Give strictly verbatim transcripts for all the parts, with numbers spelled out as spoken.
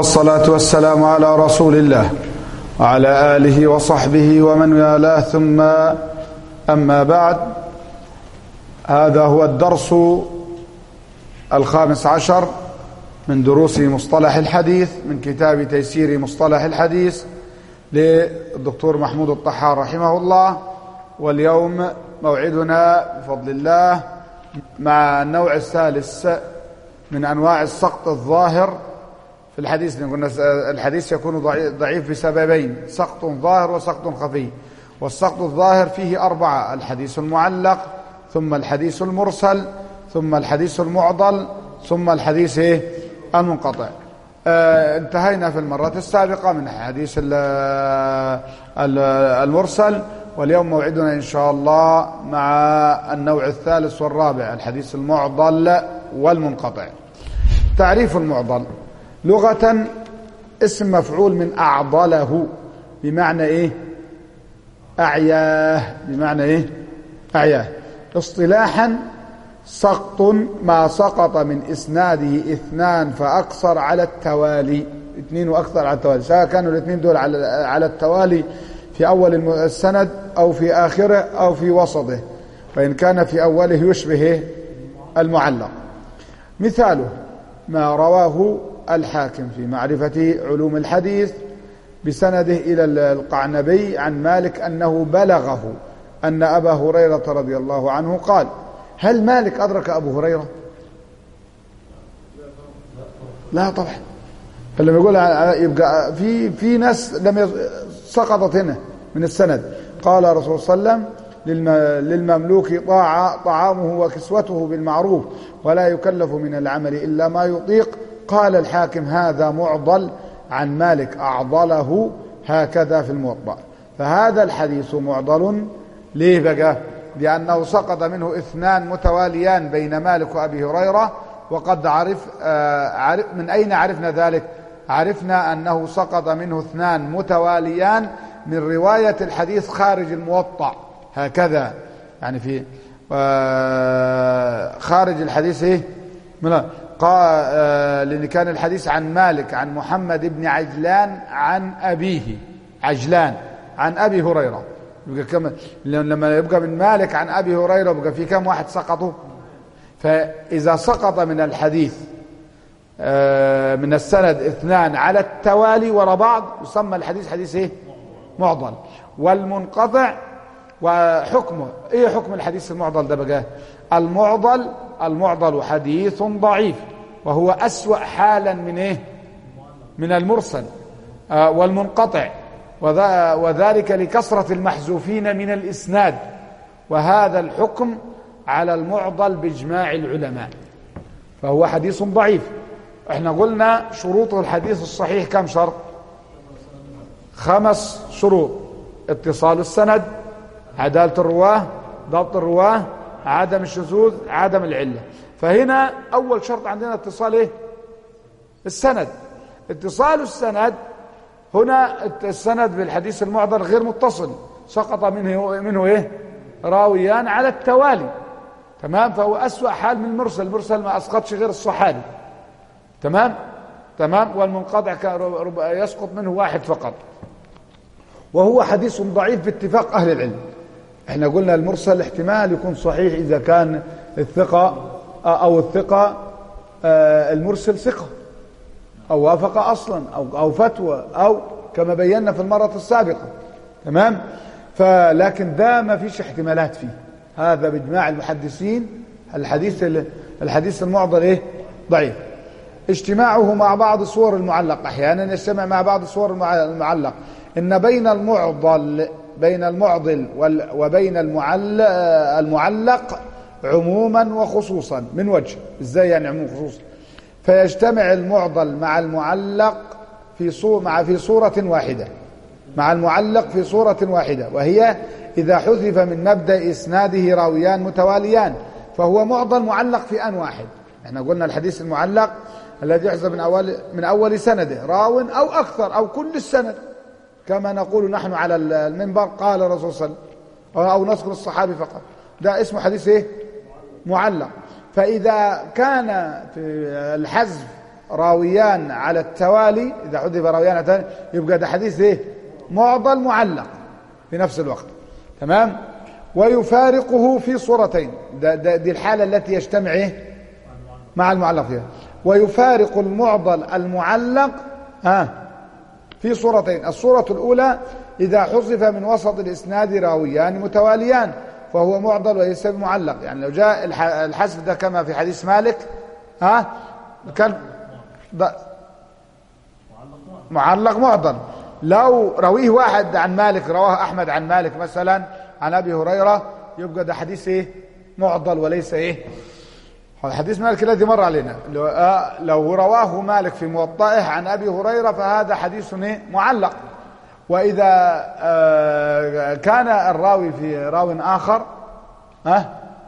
والصلاة والسلام على رسول الله وعلى آله وصحبه ومن والاه، ثم أما بعد. هذا هو الدرس الخامس عشر من دروس مصطلح الحديث من كتاب تيسير مصطلح الحديث للدكتور محمود الطحار رحمه الله. واليوم موعدنا بفضل الله مع النوع الثالث من أنواع السقط الظاهر في الحديث. قلنا الحديث يكون ضعيف بسببين: سقط ظاهر وسقط خفي. والسقط الظاهر فيه أربعة: الحديث المعلق، ثم الحديث المرسل، ثم الحديث المعضل، ثم الحديث المنقطع. آه انتهينا في المرة السابقة من الحديث المرسل، واليوم موعدنا إن شاء الله مع النوع الثالث والرابع: الحديث المعضل والمنقطع. تعريف المعضل: لغة اسم مفعول من أعضله، بمعنى إيه؟ أعياه، بمعنى إيه؟ أعياه. اصطلاحا: سقط ما سقط من إسناده اثنان فأكثر على التوالي، اثنين وأكثر على التوالي، سواء كانوا الاثنين دول على على التوالي في أول السند أو في آخره أو في وسطه، وإن كان في أوله يشبه المعلق. مثاله ما رواه الحاكم في معرفة علوم الحديث بسنده إلى القعنبي عن مالك أنه بلغه أن أبا هريرة رضي الله عنه قال. هل مالك أدرك أبو هريرة؟ لا طبعا. فلما يقول يبقى في في ناس لم سقطت هنا من السند. قال رسول الله صلى الله عليه وسلم: للمملوك طاعة طعامه وكسوته بالمعروف ولا يكلف من العمل إلا ما يطيق. قال الحاكم: هذا معضل عن مالك أعضله هكذا في الموطأ. فهذا الحديث معضل. ليه بقى؟ لأنه سقط منه اثنان متواليان بين مالك وأبي هريرة. وقد عرف, آه عرف من أين عرفنا ذلك؟ عرفنا أنه سقط منه اثنان متواليان من رواية الحديث خارج الموطأ، هكذا يعني في آه خارج الحديث إيه؟ قال آه لأن كان الحديث عن مالك عن محمد بن عجلان عن أبيه، عجلان عن أبي هريرة. يبقى كم لما يبقى من مالك عن أبي هريرة يبقى في كم واحد سقطوا؟ فإذا سقط من الحديث آه من السند اثنان على التوالي وراء بعض يسمى الحديث حديث ايه؟ معضل. والمنقطع وحكمه ايه؟ حكم الحديث المعضل ده بقى: المعضل المعضل حديث ضعيف، وهو أسوأ حالا من ايه؟ من المرسل. آه والمنقطع، وذلك لكثرة المحذوفين من الإسناد. وهذا الحكم على المعضل بإجماع العلماء، فهو حديث ضعيف. احنا قلنا شروط الحديث الصحيح كم شرط؟ خمس شروط: اتصال السند، عدالة الرواه، ضبط الرواه، عدم الشذوذ، عدم العلة. فهنا أول شرط عندنا اتصال ايه؟ السند. اتصال السند هنا السند بالحديث المعضل غير متصل، سقط منه منه ايه؟ راويان على التوالي، تمام؟ فهو أسوأ حال من المرسل. المرسل ما أسقطش غير الصحابي، تمام تمام. والمنقطع يسقط منه واحد فقط، وهو حديث ضعيف باتفاق أهل العلم. احنا قلنا المرسل احتمال يكون صحيح إذا كان الثقة أو الثقة المرسل ثقة أو وافق أصلا أو أو فتوى أو كما بينا في المرة السابقة، تمام. فلكن ده ما فيش احتمالات فيه، هذا بإجماع المحدثين. الحديث الحديث المعضل ايه؟ ضعيف. اجتماعه مع بعض صور المعلق، احيانا يجتمع مع بعض صور المعلق. ان بين المعضل بين المعضل وبين المعلق عموما وخصوصا. من وجه ازاي يعني عموم وخصوصا؟ فيجتمع المعضل مع المعلق في صورة مع في صورة واحدة مع المعلق في صورة واحدة، وهي إذا حذف من مبدأ إسناده راويان متواليان فهو معضل معلق في آن واحد. احنا قلنا الحديث المعلق الذي يحذف من أول من أول سنده راو أو أكثر أو كل السند، كما نقول نحن على المنبر قال الرسول صلى الله عليه وسلم، أو نذكر الصحابي فقط، ده اسمه حديث ايه؟ معلق. فإذا كان في الحذف راويان على التوالي، إذا حذف راويان على التوالي يبقى ده حديث إيه؟ معضل معلق في نفس الوقت. تمام. ويفارقه في صورتين، ده ده دي الحالة التي يجتمع إيه؟ مع المعلق فيها. ويفارق المعضل المعلق ها في صورتين. الصورة الأولى إذا حذف من وسط الإسناد راويان متواليان فهو معضل وليس بمعلق. يعني لو جاء الحذف ده كما في حديث مالك ها كان معلق معضل. لو رويه واحد عن مالك، رواه أحمد عن مالك مثلا عن أبي هريرة، يبقى ده حديث إيه؟ معضل وليس إيه؟ حديث مالك الذي مر علينا لو, آه لو رواه مالك في موطئه عن أبي هريرة فهذا حديث إيه؟ معلق. وإذا آه كان الراوي في راو آخر ها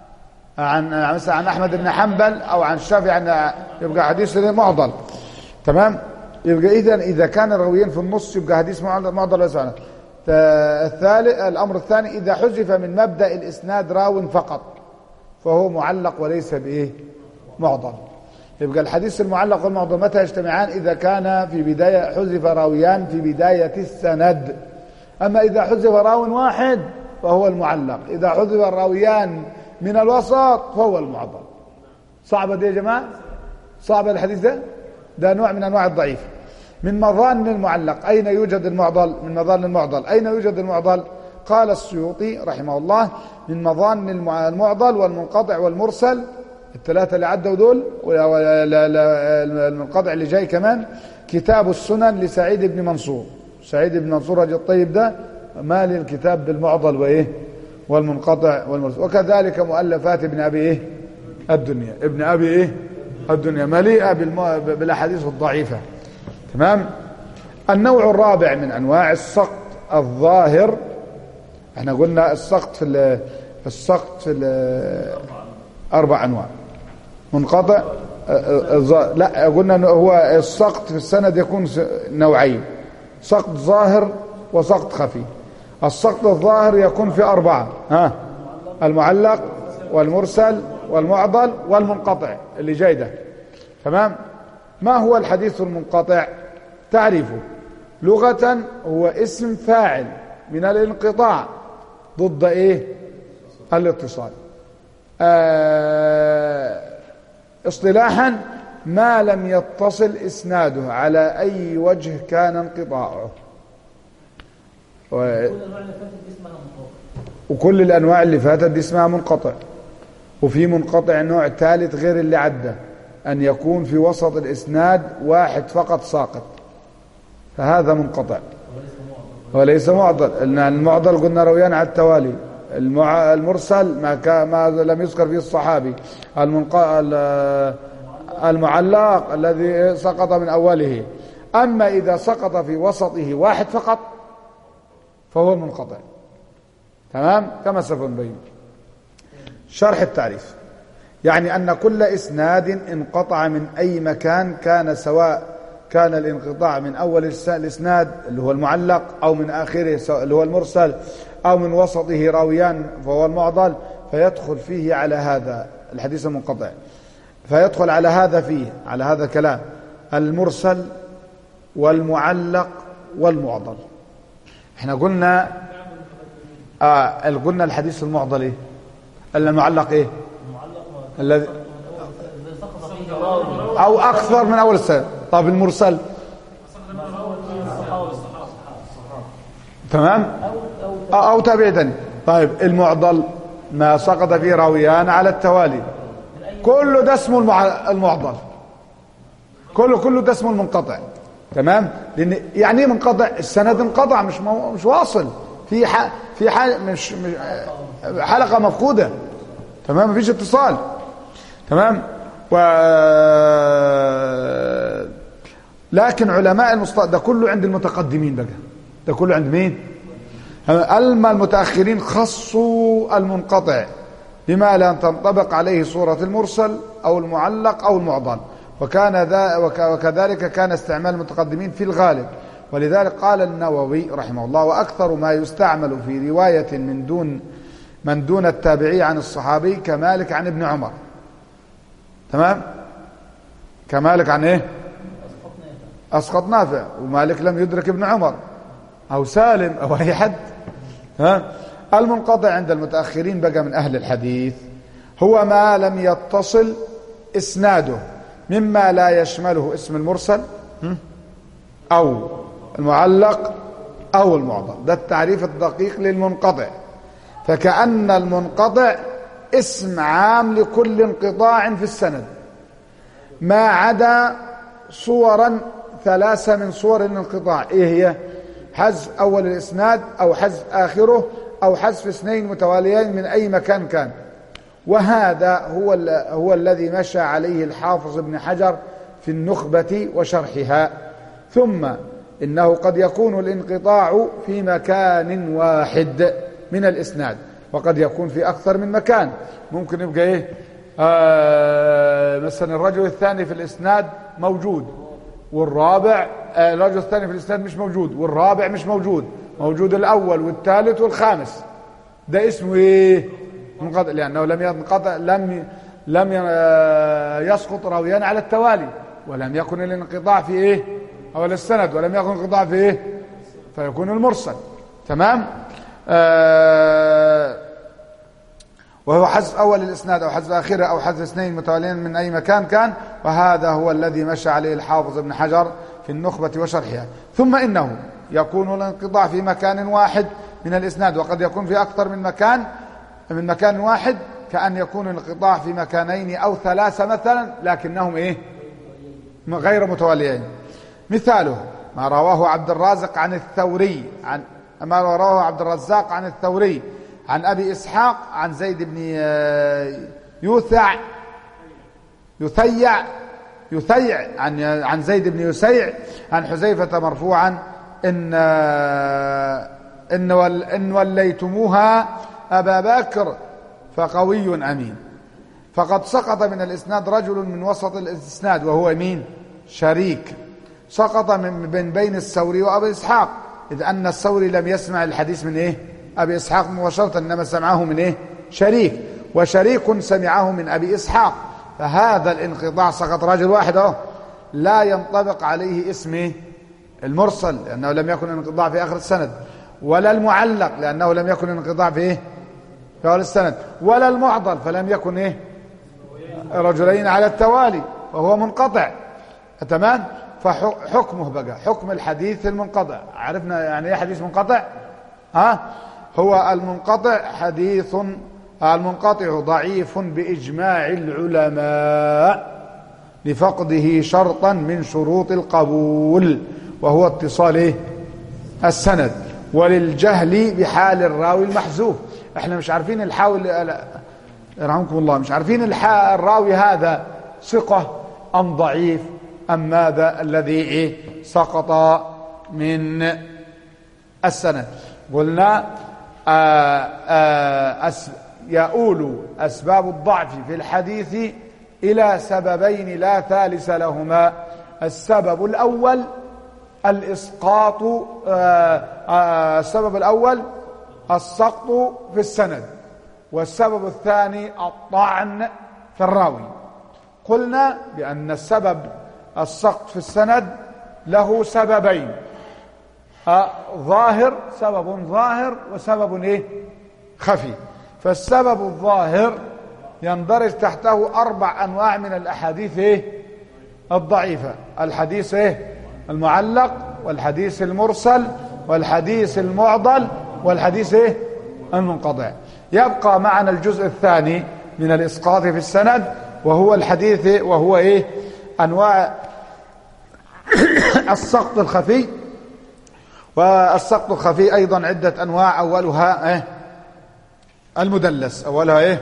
عن مثلا عن أحمد بن حنبل أو عن الشافعي يبقى حديث معضل. تمام. يبقى إذن إذا كان الراويين في النص يبقى حديث معضل وليس معلق. الثالث الأمر الثاني إذا حذف من مبدأ الإسناد راو فقط فهو معلق وليس بإيه؟ معضل. يبقى الحديث المعلق والمعضل متى يجتمعان؟ إذا كان في بداية حذف راويان في بداية السند. أما إذا حذف راو واحد فهو المعلق، إذا حذف الراويان من الوسط فهو المعضل. صعبة دي يا جماعة؟ صعبة الحديث ده؟ ده نوع من أنواع الضعيف. من مظان المعلق أين يوجد المعضل؟ من مظان المعضل أين يوجد المعضل؟ قال السيوطي رحمه الله من مظان المعضل والمنقطع والمرسل، الثلاثة اللي عدوا دول، المنقطع اللي جاي كمان، كتاب السنن لسعيد بن منصور. سعيد بن منصور رجل الطيب ده مالي الكتاب بالمعضل وإيه؟ والمنقطع والمرسل. وكذلك مؤلفات ابن أبي إيه؟ الدنيا، ابن أبي إيه؟ الدنيا مليئة بالأحاديث الضعيفة. تمام. النوع الرابع من أنواع السقط الظاهر، احنا قلنا السقط في السقط في أربع أنواع. منقطع لا قلنا انه هو السقط في السند يكون نوعين، سقط ظاهر وسقط خفي. السقط الظاهر يكون في أربعة، ها المعلق والمرسل والمعضل والمنقطع اللي جاي ده. تمام. ما هو الحديث المنقطع؟ تعريفه لغة هو اسم فاعل من الانقطاع ضد ايه؟ الاتصال. آه اصطلاحا ما لم يتصل اسناده على اي وجه كان انقطاعه. و... وكل الانواع اللي فاتت دي اسمها منقطع. وفي منقطع نوع ثالث غير اللي عدى، ان يكون في وسط الاسناد واحد فقط ساقط، فهذا منقطع وليس معضل. المعضل قلنا رويان على التوالي، المرسل ما, ما لم يذكر فيه الصحابي، المعلق الذي سقط من أوله. أما إذا سقط في وسطه واحد فقط فهو المنقطع. تمام. كما سوف نبين. شرح التعريف يعني أن كل إسناد انقطع من أي مكان كان، سواء كان الانقطاع من أول الإسناد اللي هو المعلق أو من آخره اللي هو المرسل أو من وسطه راويان فهو المعضل، فيدخل فيه على هذا الحديث المنقطع، فيدخل على هذا فيه على هذا كلام المرسل والمعلق والمعضل. احنا قلنا آه قلنا الحديث المعضل ايه؟ المعلق ايه؟ الذي او اكثر من اول السنة. طب المرسل تمام او تابعي تاني. طيب المعضل ما سقط فيه راويان على التوالي، كله ده اسمه المعضل، كله كله ده اسمه المنقطع. تمام. لان يعني ايه منقطع؟ السند انقطع، مش مو مش واصل، في ح... في حال مش, مش حلقه مفقوده. تمام. مفيش اتصال. تمام. و لكن علماء المصطلح ده كله عند المتقدمين، بقى ده كله عند مين؟ أما المتأخرين خصوا المنقطع بما لا تنطبق عليه صورة المرسل أو المعلق أو المعضل، وكان ذا وكذلك كان استعمال المتقدمين في الغالب. ولذلك قال النووي رحمه الله: وأكثر ما يستعمل في رواية من دون من دون التابعي عن الصحابي كمالك عن ابن عمر. تمام. كمالك عن ايه؟ أسقط نافع، ومالك لم يدرك ابن عمر أو سالم أو أي حد. ها؟ المنقطع عند المتأخرين بقى من أهل الحديث هو ما لم يتصل إسناده مما لا يشمله اسم المرسل أو المعلق أو المعضل. ده التعريف الدقيق للمنقطع. فكأن المنقطع اسم عام لكل انقطاع في السند ما عدا صورا ثلاثة من صور الانقطاع. ايه هي؟ حذف اول الاسناد او حذف اخره او حذف اثنين متواليين من اي مكان كان. وهذا هو هو الذي مشى عليه الحافظ ابن حجر في النخبة وشرحها. ثم انه قد يكون الانقطاع في مكان واحد من الاسناد وقد يكون في اكثر من مكان. ممكن يبقى ايه آه مثلا الرجل الثاني في الاسناد موجود والرابع آه الرجل الثاني في الاسناد مش موجود والرابع مش موجود، موجود الاول والثالث والخامس. ده اسمه ايه؟ منقطع، لانه لم ينقطع لم لم يسقط راويان على التوالي، ولم يكن الانقطاع في ايه اول السند، ولم يكن الانقطاع في ايه فيكون المرسل. تمام. آه وهو حذف أول الإسناد أو حذف آخره أو حذف اثنين متواليين من أي مكان كان. وهذا هو الذي مشى عليه الحافظ ابن حجر في النخبة وشرحها. ثم إنه يكون الانقطاع في مكان واحد من الإسناد وقد يكون في أكثر من مكان من مكان واحد، كأن يكون الانقطاع في مكانين أو ثلاثة مثلا لكنهم إيه غير متواليين. مثاله ما رواه عبد الرازق عن الثوري عن ما رواه عبد الرزاق عن الثوري عن أبي إسحاق عن زيد بن يوثع يثيع يثيع عن عن زيد بن يسيع عن حذيفة مرفوعا إن إن إن وليتموها أبا بكر فقوي أمين. فقد سقط من الإسناد رجل من وسط الإسناد وهو مين؟ شريك. سقط من بين الثوري وأبي إسحاق، إذ أن الثوري لم يسمع الحديث من إيه أبي إسحاق مباشرة، إنما سمعه من إيه شريك، وشريك سمعه من أبي إسحاق. فهذا الانقطاع سقط رجل واحد أهو، لا ينطبق عليه اسم المرسل لأنه لم يكن انقطاع في آخر السند، ولا المعلق لأنه لم يكن انقطاع في إيه في أول السند، ولا المعضل فلم يكن إيه رجلين على التوالي وهو منقطع. تمام. فحكمه بقى حكم الحديث المنقطع. عرفنا يعني ايه حديث منقطع؟ ها هو المنقطع حديث المنقطع ضعيف بإجماع العلماء لفقده شرطا من شروط القبول وهو اتصال إيه؟ السند، وللجهل بحال الراوي المحذوف. احنا مش عارفين الحاول رحمكم الله مش عارفين الراوي هذا ثقة أم ضعيف أم ماذا الذي إيه سقط من السند. قلنا آآ آآ أس يؤول أسباب الضعف في الحديث إلى سببين لا ثالث لهما. السبب الأول الإسقاط آآ آآ السبب الأول السقط في السند، والسبب الثاني الطعن في الراوي. قلنا بأن السبب السقط في السند له سببين، ظاهر سبب ظاهر وسبب ايه خفي. فالسبب الظاهر يندرج تحته أربع أنواع من الأحاديث ايه الضعيفة: الحديث ايه المعلق، والحديث المرسل، والحديث المعضل، والحديث ايه المنقطع. يبقى معنا الجزء الثاني من الإسقاط في السند وهو الحديث وهو ايه أنواع السقط الخفي. والسقط الخفي أيضا عدة أنواع، أولها إيه المدلس أولها إيه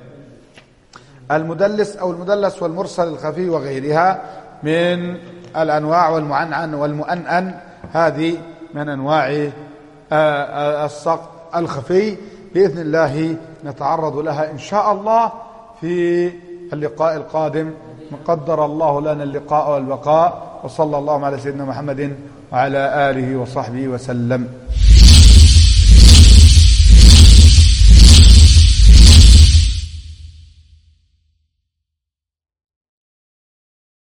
المدلس أو المدلس والمرسل الخفي وغيرها من الأنواع، والمعنعن والمؤنن هذه من أنواع السقط الخفي. بإذن الله نتعرض لها إن شاء الله في اللقاء القادم. قدر الله لنا اللقاء والبقاء، وصلى الله على سيدنا محمد وعلى آله وصحبه وسلم.